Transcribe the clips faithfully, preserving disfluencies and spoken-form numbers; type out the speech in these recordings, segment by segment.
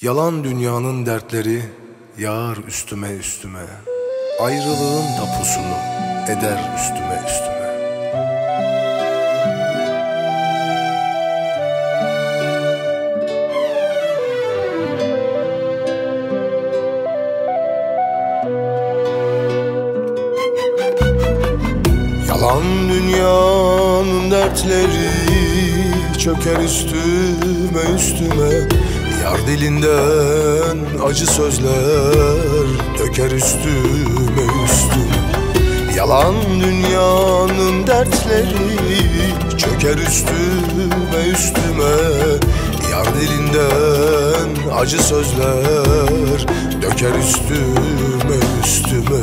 Yalan dünyanın dertleri yağar üstüme üstüme. Ayrılığın tapusunu eder üstüme üstüme. Yalan dünyanın dertleri çöker üstüme üstüme. Yar dilinden acı sözler döker üstüme üstüme. Yalan dünyanın dertleri çöker üstüme üstüme. Yar dilinden acı sözler döker üstüme üstüme.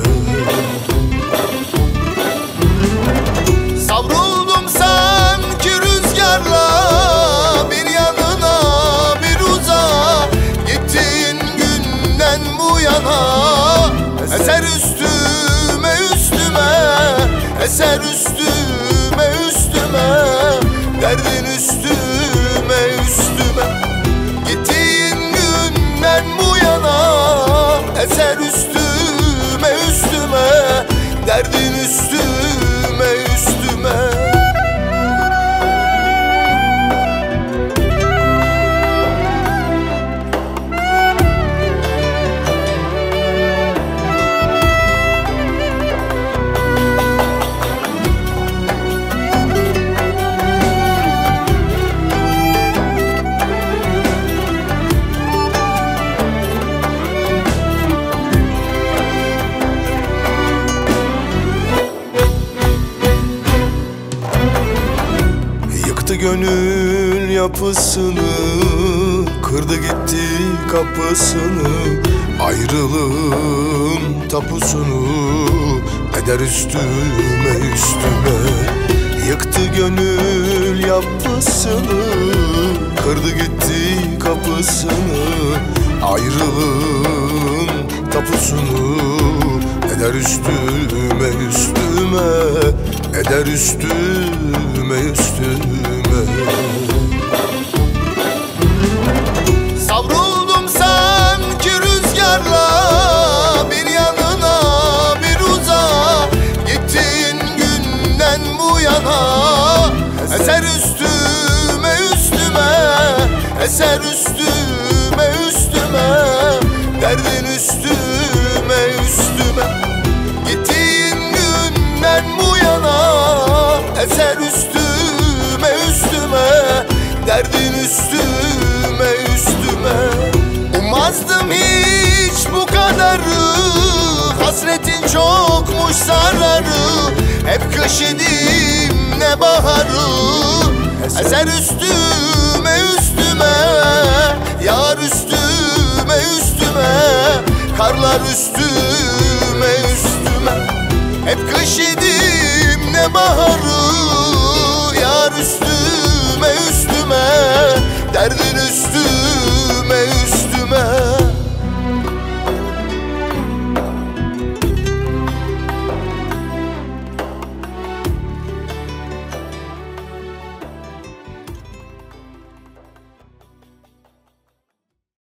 Savruldum sanki rüzgarla bir yanına bir uzağa. Gittiğin günden bu yana eser üstüme üstüme. Eser üstüme üstüme. Derdin üstüme üstüme. Gittiğin günden bu yana eser üstüme üstüme. Derdin üstüme üstüme. Yıktı gönül yapısını, kırdı gitti kapısını. Ayrılığın tapusunu eder üstüme üstüme. Yıktı gönül yapısını, kırdı gitti kapısını. Ayrılığın tapusunu eder üstüme üstüme. Eder üstüme üstüme. Savruldum sanki rüzgarla bir yanına bir uzağa. Gittiğin günden bu yana eser üstüme üstüme. Eser üstüme üstüme. Derdin üstüme üstüme. Gittiğin günden bu yana eser üstüme üstüme. Derdin üstüme üstüme. Ummazdım hiç bu kadarı. Hasretin çokmuş zararı. Hep kış idim ne baharı. Eser üstüme üstüme. Yar üstüme üstüme. Karlar üstüme üstüme. Hep kış idim ne bahar.